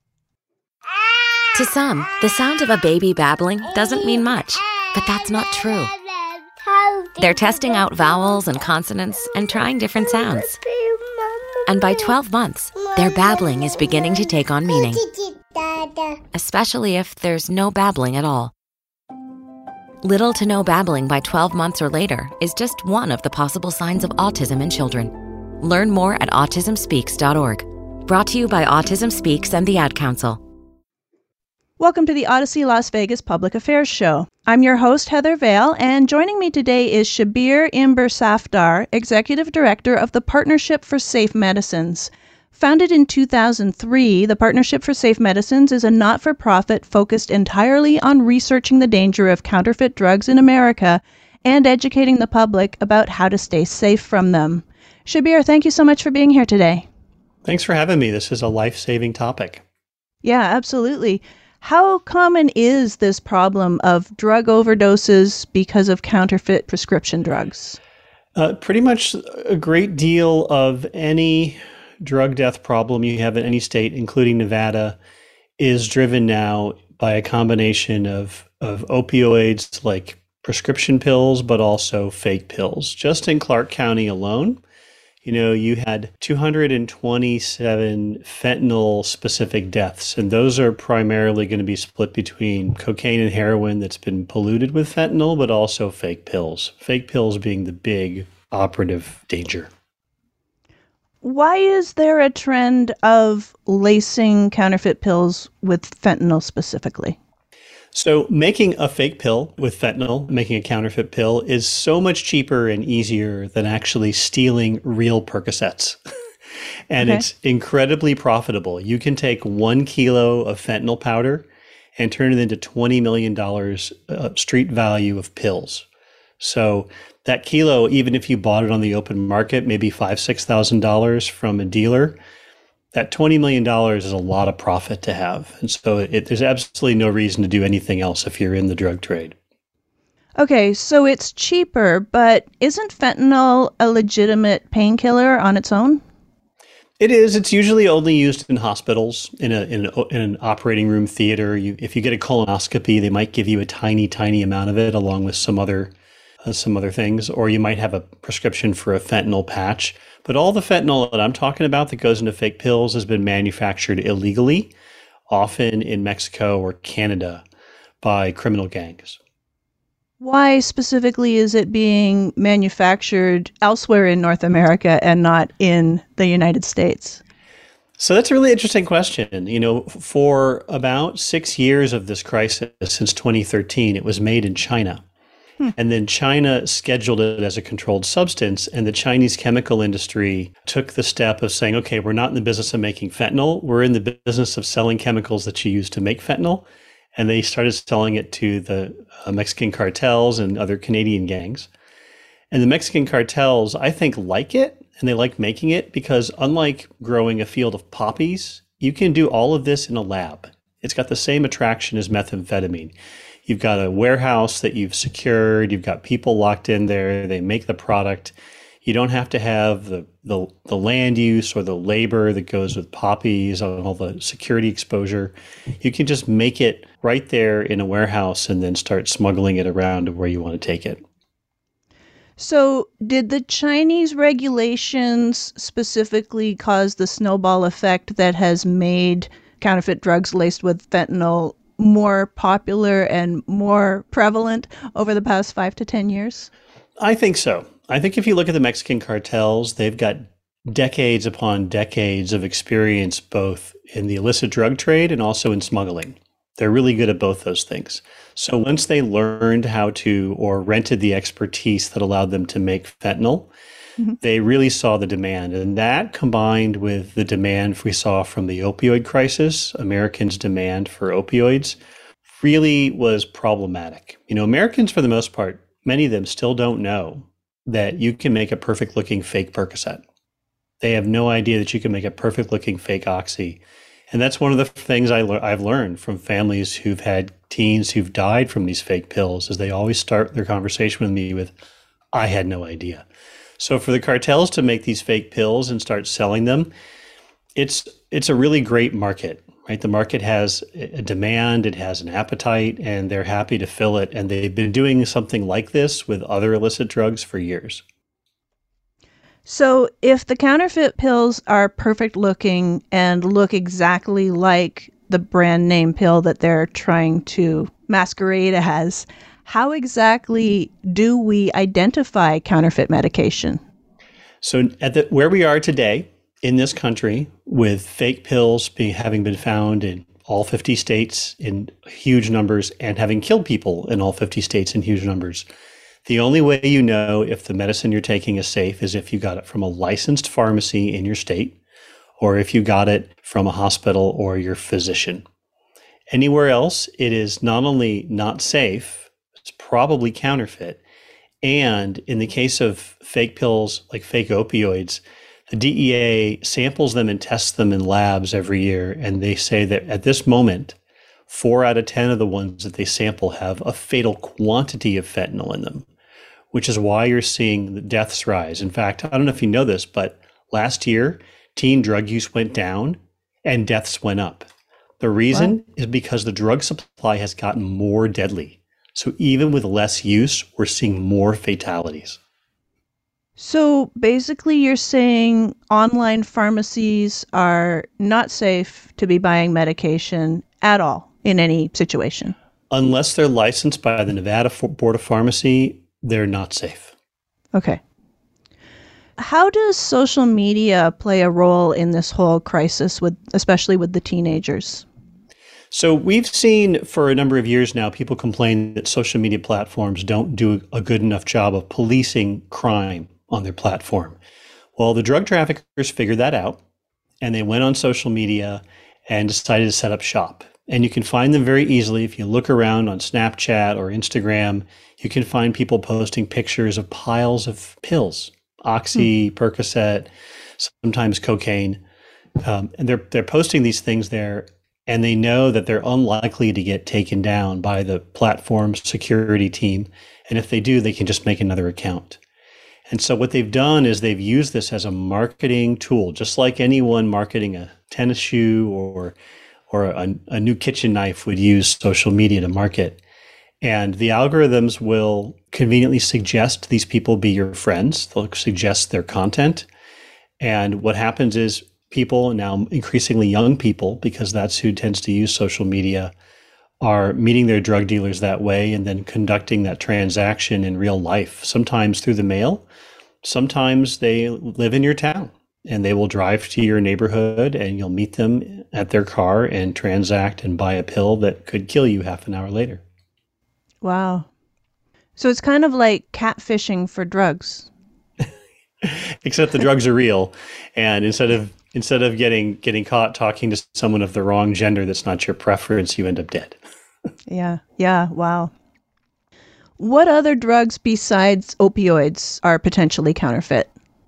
Speaker 7: To some, the sound of a baby babbling doesn't mean much, but that's not true. They're testing out vowels and consonants and trying different sounds. And by twelve months, their babbling is beginning to take on meaning, especially if there's no babbling at all. Little to no babbling by twelve months or later is just one of the possible signs of autism in children. Learn more at autism speaks dot org. Brought to you by Autism Speaks and the Ad Council.
Speaker 2: Welcome to the Odyssey Las Vegas Public Affairs Show. I'm your host, Heather Vale, and joining me today is Shabir Imber Safdar, Executive Director of the Partnership for Safe Medicines. Founded in two thousand three, the Partnership for Safe Medicines is a not-for-profit focused entirely on researching the danger of counterfeit drugs in America and educating the public about how to stay safe from them. Shabir, thank you so much for being here today.
Speaker 8: Thanks for having me. This is a life-saving topic.
Speaker 2: Yeah, absolutely. How common is this problem of drug overdoses because of counterfeit prescription drugs?
Speaker 8: Uh, pretty much a great deal of any drug death problem you have in any state, including Nevada, is driven now by a combination of, of opioids like prescription pills, but also fake pills. Just in Clark County alone, you know, you had two hundred twenty-seven fentanyl-specific deaths, and those are primarily going to be split between cocaine and heroin that's been polluted with fentanyl, but also fake pills. Fake pills being the big operative danger.
Speaker 2: Why is there a trend of lacing counterfeit pills with fentanyl specifically?
Speaker 8: So making a fake pill with fentanyl, making a counterfeit pill, is so much cheaper and easier than actually stealing real Percocets. And okay. It's incredibly profitable. You can take one kilo of fentanyl powder and turn it into twenty million dollars uh, street value of pills. So that kilo, even if you bought it on the open market, maybe five thousand dollars, six thousand dollars from a dealer, that twenty million dollars is a lot of profit to have. And so it, there's absolutely no reason to do anything else if you're in the drug trade.
Speaker 2: Okay, so it's cheaper, but isn't fentanyl a legitimate painkiller on its own?
Speaker 8: It is. It's usually only used in hospitals, in, a, in, a, in an operating room theater. You, if you get a colonoscopy, they might give you a tiny, tiny amount of it along with some other Uh, some other things, or you might have a prescription for a fentanyl patch. But all the fentanyl that I'm talking about that goes into fake pills has been manufactured illegally, often in Mexico or Canada by criminal gangs.
Speaker 2: Why specifically is it being manufactured elsewhere in North America and not in the United States?
Speaker 8: So that's a really interesting question. You know, for about six years of this crisis, since twenty thirteen, it was made in China. And then China scheduled it as a controlled substance, and the Chinese chemical industry took the step of saying, okay, we're not in the business of making fentanyl. We're in the business of selling chemicals that you use to make fentanyl. And they started selling it to the uh, Mexican cartels and other Canadian gangs. And the Mexican cartels, I think, like it, and they like making it because unlike growing a field of poppies, you can do all of this in a lab. It's got the same attraction as methamphetamine. You've got a warehouse that you've secured. You've got people locked in there. They make the product. You don't have to have the, the, the land use or the labor that goes with poppies and all the security exposure. You can just make it right there in a warehouse and then start smuggling it around to where you want to take it.
Speaker 2: So did the Chinese regulations specifically cause the snowball effect that has made counterfeit drugs laced with fentanyl more popular and more prevalent over the past five to ten years?
Speaker 8: I think so. I think if you look at the Mexican cartels, they've got decades upon decades of experience both in the illicit drug trade and also in smuggling. They're really good at both those things. So once they learned how to or rented the expertise that allowed them to make fentanyl, mm-hmm. they really saw the demand. And that combined with the demand we saw from the opioid crisis, Americans' demand for opioids, really was problematic. You know, Americans, for the most part, many of them still don't know that you can make a perfect looking fake Percocet. They have no idea that you can make a perfect looking fake Oxy. And that's one of the things I le- I've learned from families who've had teens who've died from these fake pills is they always start their conversation with me with, I had no idea. So for the cartels to make these fake pills and start selling them, it's it's a really great market, right? The market has a demand, it has an appetite, and they're happy to fill it. And they've been doing something like this with other illicit drugs for years.
Speaker 2: So if the counterfeit pills are perfect looking and look exactly like the brand name pill that they're trying to masquerade as, how exactly do we identify counterfeit medication?
Speaker 8: So at the, where we are today in this country, with fake pills being having been found in all fifty states in huge numbers and having killed people in all fifty states in huge numbers, the only way you know if the medicine you're taking is safe is if you got it from a licensed pharmacy in your state or if you got it from a hospital or your physician. Anywhere else, it is not only not safe, it's probably counterfeit. And in the case of fake pills, like fake opioids, The D E A samples them and tests them in labs every year, and they say that at this moment, four out of ten of the ones that they sample have a fatal quantity of fentanyl in them, which is why you're seeing the deaths rise. In fact, I don't know if you know this, but last year, teen drug use went down and deaths went up. The reason what? is because the drug supply has gotten more deadly. So even with less use, we're seeing more fatalities.
Speaker 2: So basically you're saying online pharmacies are not safe to be buying medication at all in any situation?
Speaker 8: Unless they're licensed by the Nevada Board of Pharmacy, they're not safe.
Speaker 2: Okay. How does social media play a role in this whole crisis, with especially with the teenagers?
Speaker 8: So we've seen for a number of years now, people complain that social media platforms don't do a good enough job of policing crime on their platform. Well, the drug traffickers figured that out, and they went on social media and decided to set up shop. And you can find them very easily. If you look around on Snapchat or Instagram, you can find people posting pictures of piles of pills, Oxy, hmm. Percocet, sometimes cocaine. Um, and they're they're posting these things there, and they know that they're unlikely to get taken down by the platform security team. And if they do, they can just make another account. And so what they've done is they've used this as a marketing tool, just like anyone marketing a tennis shoe or or a, a new kitchen knife would use social media to market. And the algorithms will conveniently suggest these people be your friends. They'll suggest their content. And what happens is people, now increasingly young people, because that's who tends to use social media, are meeting their drug dealers that way and then conducting that transaction in real life, sometimes through the mail. Sometimes they live in your town and they will drive to your neighborhood and you'll meet them at their car and transact and buy a pill that could kill you half an hour later.
Speaker 2: Wow. So it's kind of like catfishing for drugs.
Speaker 8: Except the drugs are real. And instead of instead of getting getting caught talking to someone of the wrong gender that's not your preference, you end up dead.
Speaker 2: Yeah. Yeah. Wow. What other drugs besides opioids are potentially counterfeit?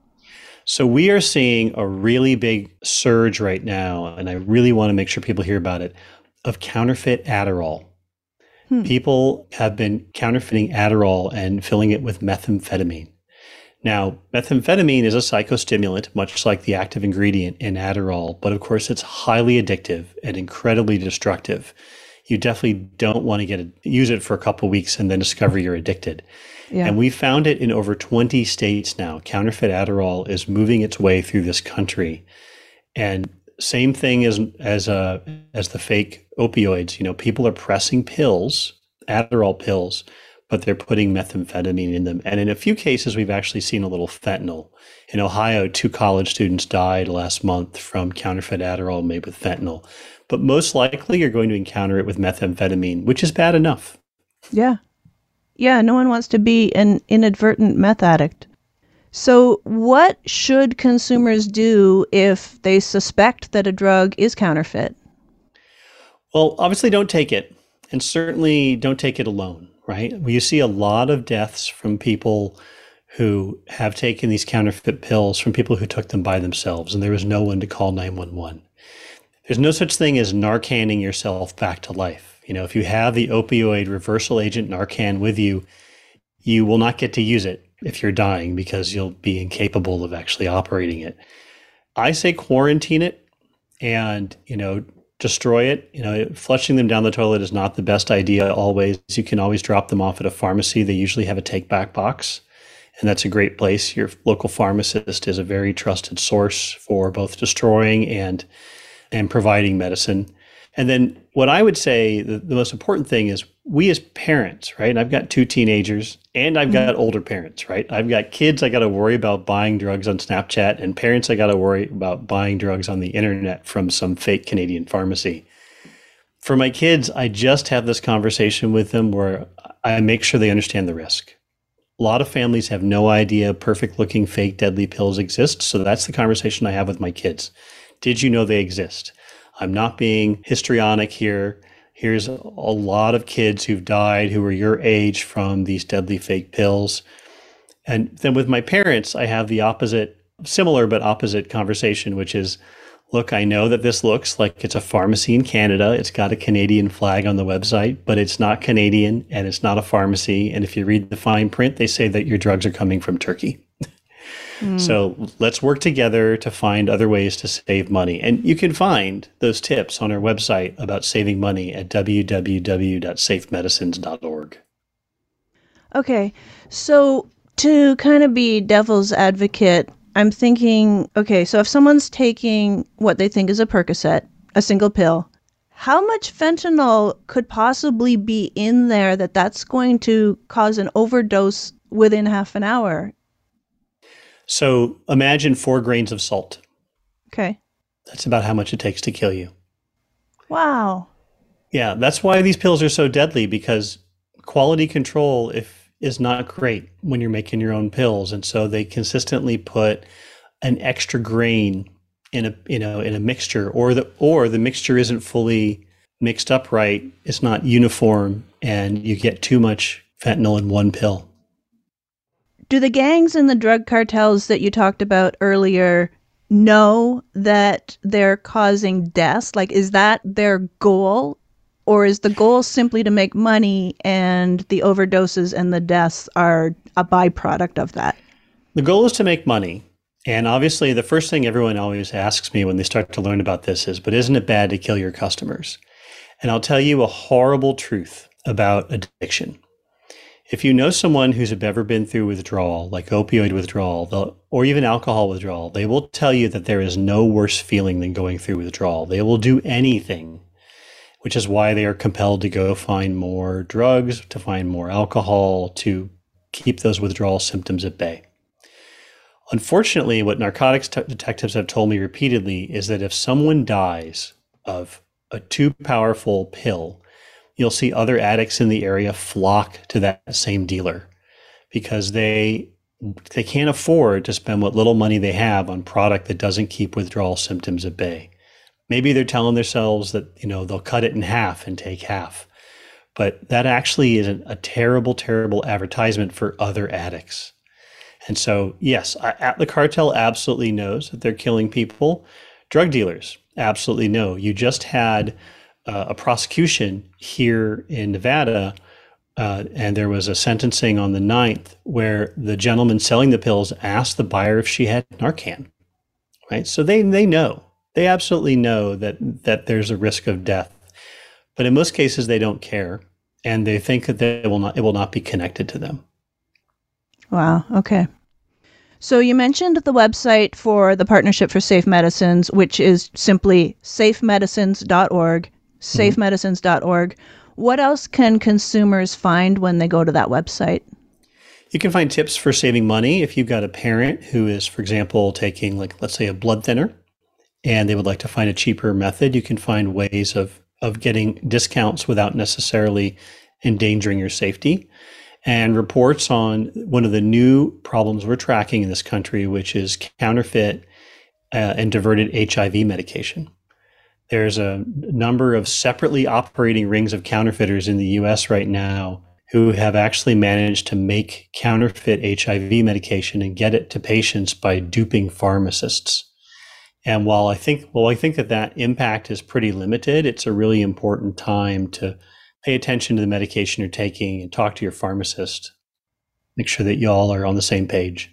Speaker 8: So we are seeing a really big surge right now, and I really want to make sure people hear about it, of counterfeit Adderall. Hmm. People have been counterfeiting Adderall and filling it with methamphetamine. Now, methamphetamine is a psychostimulant, much like the active ingredient in Adderall, but of course it's highly addictive and incredibly destructive. You definitely don't want to get a, use it for a couple of weeks and then discover you're addicted. Yeah. And we found it in over twenty states now. Counterfeit Adderall is moving its way through this country. And same thing as as uh, as the fake opioids. You know, people are pressing pills, Adderall pills, but they're putting methamphetamine in them. And in a few cases, we've actually seen a little fentanyl. In Ohio, two college students died last month from counterfeit Adderall made with fentanyl. But most likely, you're going to encounter it with methamphetamine, which is bad enough.
Speaker 2: Yeah. Yeah, no one wants to be an inadvertent meth addict. So what should consumers do if they suspect that a drug is counterfeit?
Speaker 8: Well, obviously don't take it, and certainly don't take it alone, right? You see a lot of deaths from people who have taken these counterfeit pills, from people who took them by themselves, and there was no one to call nine one one. There's no such thing as Narcaning yourself back to life. You know, if you have the opioid reversal agent Narcan with you, you will not get to use it if you're dying because you'll be incapable of actually operating it. I say quarantine it and, you know, destroy it. You know, flushing them down the toilet is not the best idea always. You can always drop them off at a pharmacy. They usually have a take-back box, and that's a great place. Your local pharmacist is a very trusted source for both destroying and and providing medicine. And then what I would say, the, the most important thing is we as parents, right? And I've got two teenagers and I've got mm-hmm. older parents, right? I've got kids I got to worry about buying drugs on Snapchat, and parents I got to worry about buying drugs on the internet from some fake Canadian pharmacy. For my kids, I just have this conversation with them where I make sure they understand the risk. A lot of families have no idea perfect looking fake deadly pills exist. So that's the conversation I have with my kids. Did you know they exist? I'm not being histrionic here. Here's a lot of kids who've died who are your age from these deadly fake pills. And then with my parents, I have the opposite similar but opposite conversation, which is, look, I know that this looks like it's a pharmacy in Canada. It's got a Canadian flag on the website, but it's not Canadian and it's not a pharmacy. And if you read the fine print, they say that your drugs are coming from Turkey. Mm. So let's work together to find other ways to save money. And you can find those tips on our website about saving money at w w w dot safe medicines dot org.
Speaker 2: Okay, so to kind of be devil's advocate, I'm thinking, okay, so if someone's taking what they think is a Percocet, a single pill, how much fentanyl could possibly be in there that that's going to cause an overdose within half an hour?
Speaker 8: So imagine four grains of salt.
Speaker 2: Okay.
Speaker 8: That's about how much it takes to kill you.
Speaker 2: Wow.
Speaker 8: Yeah, that's why these pills are so deadly, because quality control if is not great when you're making your own pills. And so they consistently put an extra grain in a you know in a mixture, or the or the mixture isn't fully mixed up right. It's not uniform, and you get too much fentanyl in one pill.
Speaker 2: Do the gangs and the drug cartels that you talked about earlier know that they're causing deaths? Like, is that their goal? Or is the goal simply to make money and the overdoses and the deaths are a byproduct of that?
Speaker 8: The goal is to make money. And obviously, the first thing everyone always asks me when they start to learn about this is, but isn't it bad to kill your customers? And I'll tell you a horrible truth about addiction. If you know someone who's ever been through withdrawal, like opioid withdrawal, or even alcohol withdrawal, they will tell you that there is no worse feeling than going through withdrawal. They will do anything, which is why they are compelled to go find more drugs, to find more alcohol, to keep those withdrawal symptoms at bay. Unfortunately, what narcotics t- detectives have told me repeatedly is that if someone dies of a too powerful pill, you'll see other addicts in the area flock to that same dealer because they they can't afford to spend what little money they have on product that doesn't keep withdrawal symptoms at bay. Maybe they're telling themselves that, you know, they'll cut it in half and take half. But that actually is a, a terrible, terrible advertisement for other addicts. And so, yes, I, the cartel absolutely knows that they're killing people. Drug dealers absolutely know. You just had uh, a prosecution here in Nevada, uh, and there was a sentencing on the ninth where the gentleman selling the pills asked the buyer if she had Narcan, right? So they they know. They absolutely know that that there's a risk of death. But in most cases, they don't care, and they think that they will not, it will not be connected to them.
Speaker 2: Wow. Okay. So you mentioned the website for the Partnership for Safe Medicines, which is simply safe medicines dot org, safe medicines dot org. What else can consumers find when they go to that website?
Speaker 8: You can find tips for saving money if you've got a parent who is, for example, taking, like, let's say, a blood thinner, and they would like to find a cheaper method. You can find ways of, of getting discounts without necessarily endangering your safety. And reports on one of the new problems we're tracking in this country, which is counterfeit uh, and diverted H I V medication. There's a number of separately operating rings of counterfeiters in the U S right now who have actually managed to make counterfeit H I V medication and get it to patients by duping pharmacists. And while I think, well, I think that that impact is pretty limited, it's a really important time to pay attention to the medication you're taking and talk to your pharmacist. Make sure that y'all are on the same page.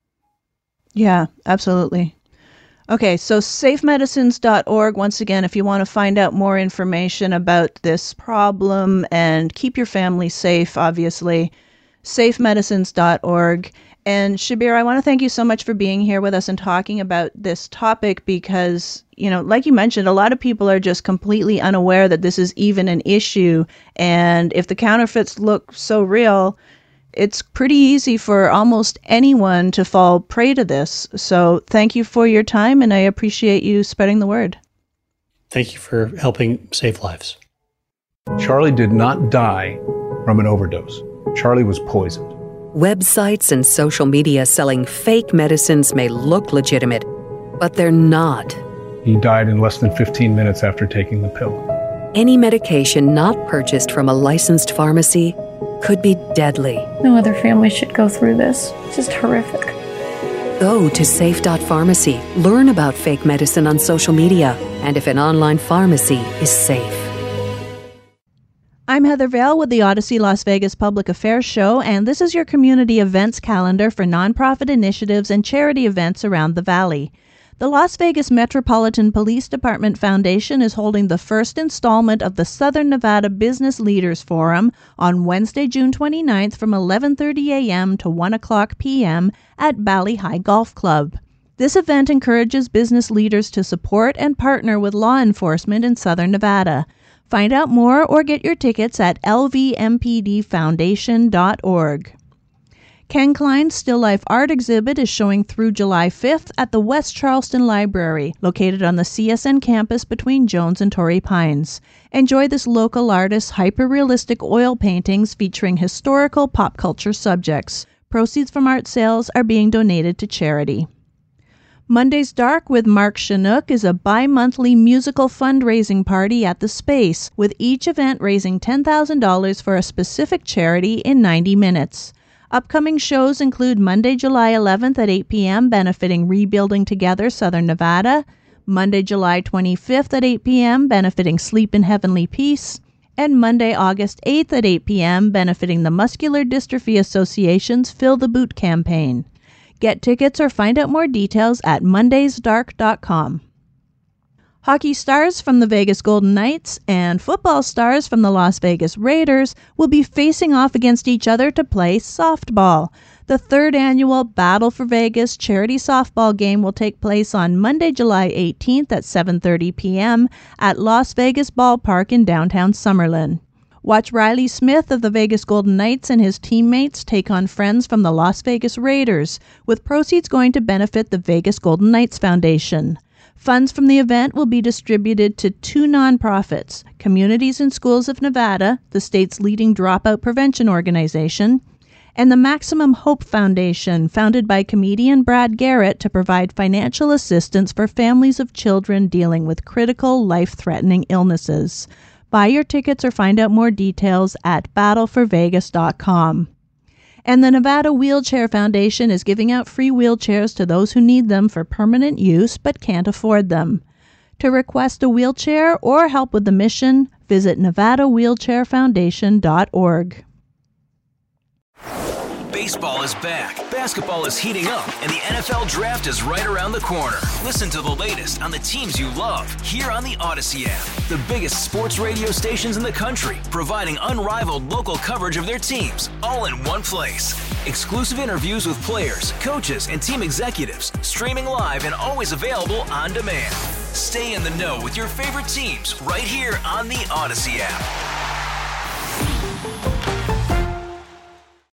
Speaker 2: Yeah, absolutely. Okay, so safe medicines dot org, once again, if you want to find out more information about this problem and keep your family safe, obviously, safe medicines dot org. And Shabir, I want to thank you so much for being here with us and talking about this topic because, you know, like you mentioned, a lot of people are just completely unaware that this is even an issue. And if the counterfeits look so real, it's pretty easy for almost anyone to fall prey to this. So thank you for your time, and I appreciate you spreading the word.
Speaker 8: Thank you for helping save lives.
Speaker 9: Charlie did not die from an overdose. Charlie was poisoned.
Speaker 10: Websites and social media selling fake medicines may look legitimate, but they're not.
Speaker 9: He died in less than fifteen minutes after taking the pill.
Speaker 10: Any medication not purchased from a licensed pharmacy could be deadly.
Speaker 11: No other family should go through this. It's just horrific.
Speaker 10: Go to safe dot pharmacy. Learn about fake medicine on social media and if an online pharmacy is safe.
Speaker 2: I'm Heather Vale with the Odyssey Las Vegas Public Affairs Show, and this is your community events calendar for nonprofit initiatives and charity events around the Valley. The Las Vegas Metropolitan Police Department Foundation is holding the first installment of the Southern Nevada Business Leaders Forum on Wednesday, June twenty-ninth from eleven thirty a.m. to one o'clock p.m. at Valley High Golf Club. This event encourages business leaders to support and partner with law enforcement in Southern Nevada. Find out more or get your tickets at L V M P D foundation dot org. Ken Klein's Still Life art exhibit is showing through July fifth at the West Charleston Library, located on the C S N campus between Jones and Torrey Pines. Enjoy this local artist's hyper-realistic oil paintings featuring historical pop culture subjects. Proceeds from art sales are being donated to charity. Monday's Dark with Mark Chinook is a bi-monthly musical fundraising party at the Space, with each event raising ten thousand dollars for a specific charity in ninety minutes. Upcoming shows include Monday, July eleventh at eight p.m. benefiting Rebuilding Together Southern Nevada, Monday, July twenty-fifth at eight p.m. benefiting Sleep in Heavenly Peace, and Monday, August eighth at eight p.m. benefiting the Muscular Dystrophy Association's Fill the Boot campaign. Get tickets or find out more details at mondays dark dot com. Hockey stars from the Vegas Golden Knights and football stars from the Las Vegas Raiders will be facing off against each other to play softball. The third annual Battle for Vegas charity softball game will take place on Monday, July eighteenth at seven thirty p.m. at Las Vegas Ballpark in downtown Summerlin. Watch Riley Smith of the Vegas Golden Knights and his teammates take on friends from the Las Vegas Raiders, with proceeds going to benefit the Vegas Golden Knights Foundation. Funds from the event will be distributed to two nonprofits, Communities and Schools of Nevada, the state's leading dropout prevention organization, and the Maximum Hope Foundation, founded by comedian Brad Garrett to provide financial assistance for families of children dealing with critical, life-threatening illnesses. Buy your tickets or find out more details at battle for vegas dot com. And the Nevada Wheelchair Foundation is giving out free wheelchairs to those who need them for permanent use but can't afford them. To request a wheelchair or help with the mission, visit nevada wheelchair foundation dot org.
Speaker 1: Baseball is back, basketball is heating up, and the N F L Draft is right around the corner. Listen to the latest on the teams you love here on the Odyssey app. The biggest sports radio stations in the country, providing unrivaled local coverage of their teams, all in one place. Exclusive interviews with players, coaches, and team executives, streaming live and always available on demand. Stay in the know with your favorite teams right here on the Odyssey app.